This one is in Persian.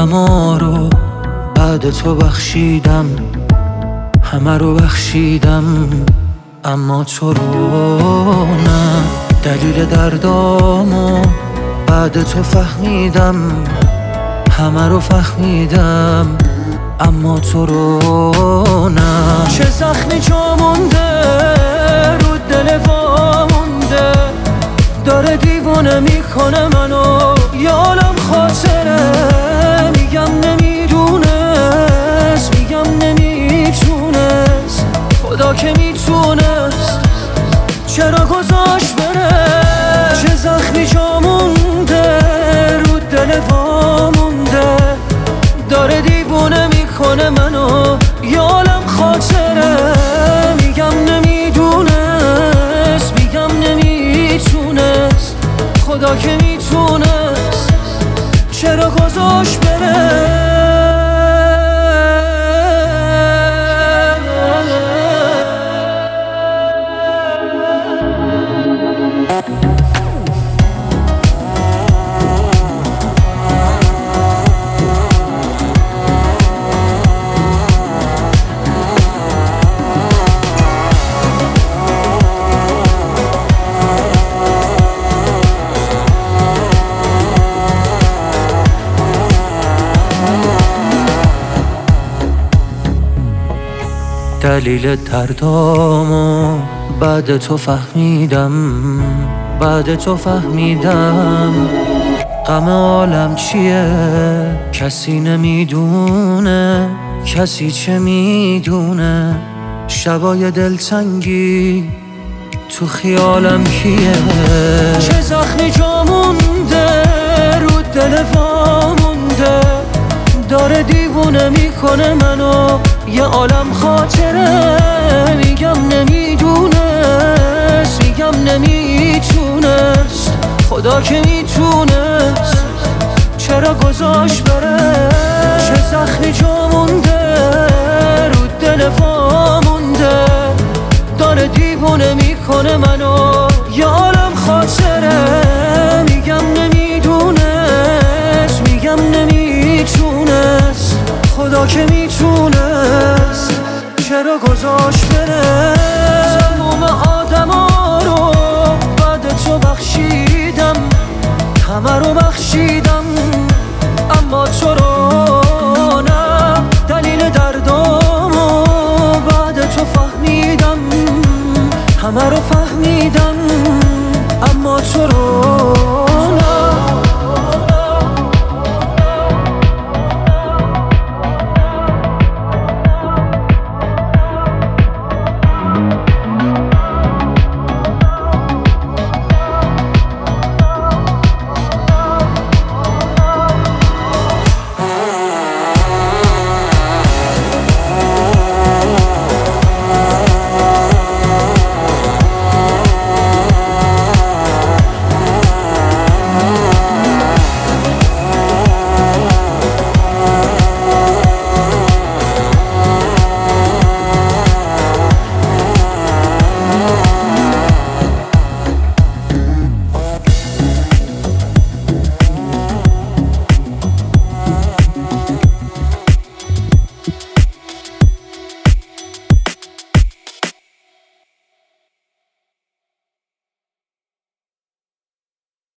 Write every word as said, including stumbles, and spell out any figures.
عالما رو بعد تو بخشیدم، همه رو بخشیدم اما تو رو نه. دلیل دردامو بعد تو فهمیدم، همه رو فهمیدم اما تو رو نه. چه زخمی جا مونده رو دل وا مونده، داره دیوونه میکنه منو، یه عالم خاطره. میگم نمیدونست، میگم نمیتونست، خدا که میتونست چرا گذاشت بره. چه زخمی جا مونده رو دل وا مونده، داره دیوونه میکنه منو، یه عالم خاطره. میگم نمیدونست، میگم نمیتونست، خدا که میتونست چرا گذاشت بره. دلیل دردامو بعد تو فهمیدم، بعد تو فهمیدم غم عالم چیه. کسی نمیدونه، کسی چه میدونه، شبای دلتنگی تو خیالم کیه. چه زخمی جا مونده رو دل وا مونده، داره دیوونه میکنه منو، یه عالم خاطره. میگم نمیدونست، میگم نمیتونست، خدا که میتونست چرا گذاشت بره. چه زخمی جا مونده رو دل وا مونده، داره دیوونه میکنه منو، یه عالم خاطره. میگم نمیدونست، میگم نمیتونست، خدا که میتونست چرا گذاشت بره. تمام آدما رو بعد تو بخشیدم، همه رو بخشیدم اما تو رو نه. دلیل دردامو بعد تو فهمیدم، همه رو